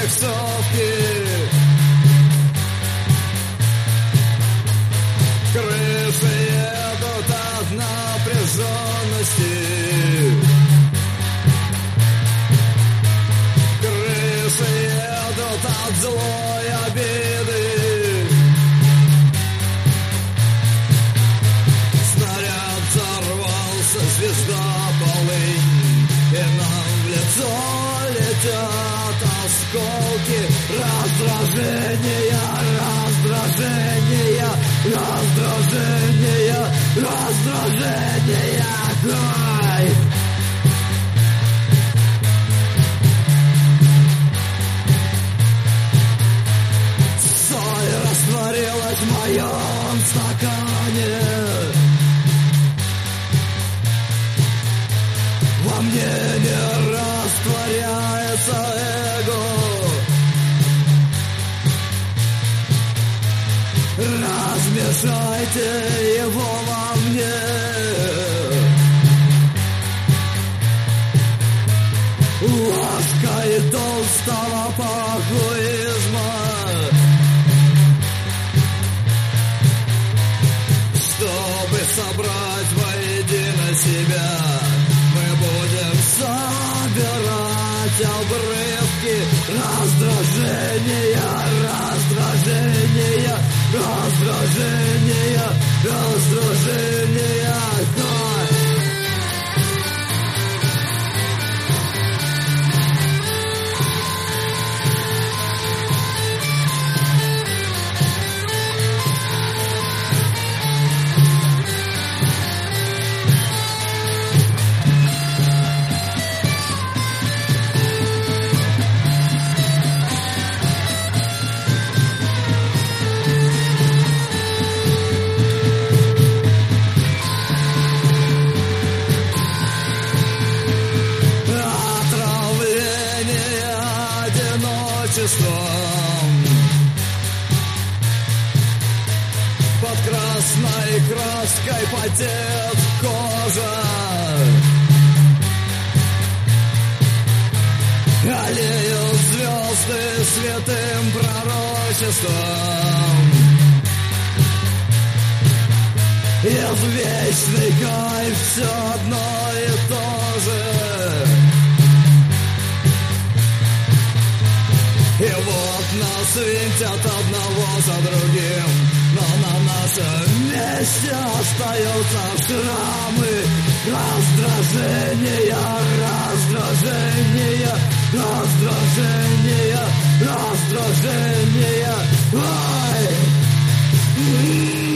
рисовки. Крыши едут от напряженности. Крыши едут от злой обиды. Снаряд взорвался, звезда полынь, и нам в лицо летят осколки раздражения, раздражения, раздражения, раздражения. Ай! Соль растворилась в моем стакане. Во мне не растворяется эго. Размешайте его во мне. Ложкой толстого похуизма, чтобы собрать воедино себя, мы будем собирать обрывки раздражения, раздражения, раздражения, раздражения. Под красной краской потеет кожа, аллеют звезды святым пророчеством. Извечный кайф все одно и то же. И вот нас винтят одного за другим, но на нашем месте остаются шрамы раздражения, раздражения, раздражения, раздражения. Ай!